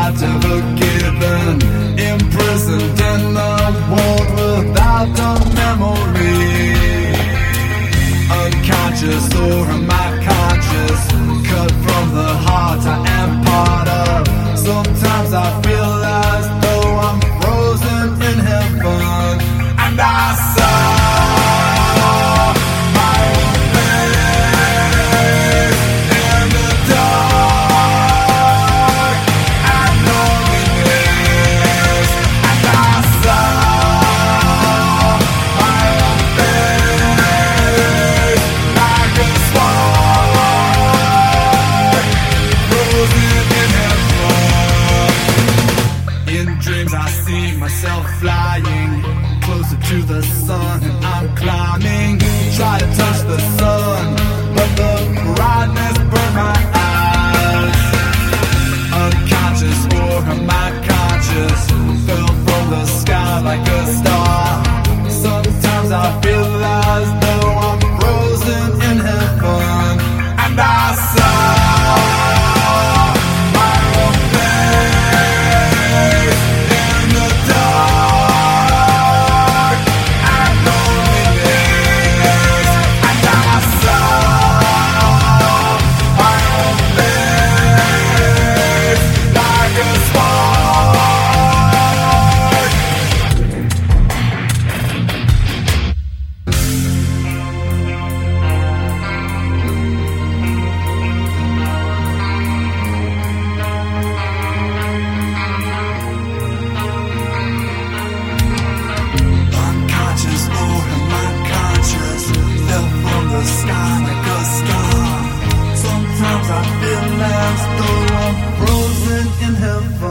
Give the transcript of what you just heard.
tried to forgive and imprisoned in the world without a memory. Unconscious or am I conscious? Cut from the heart I am part of. Sometimes I feel as though I'm frozen in heaven, and I saw my own face in the dark and loneliness, and I saw my own face like a spark frozen in heaven. In dreams I see myself flying closer to the sun, and I'm climbing. Try to touch the sun, but the brightness burned my eyes. Unconscious or am I conscious? Fell from the sky like a star. Sometimes I feel as though I'm frozen in heaven, and I saw my own face in the dark and loneliness, and I saw my own face like a spark. Unconscious or am I conscious? Fell from the sky like a star. Sometimes I feel as though I'm frozen in heaven.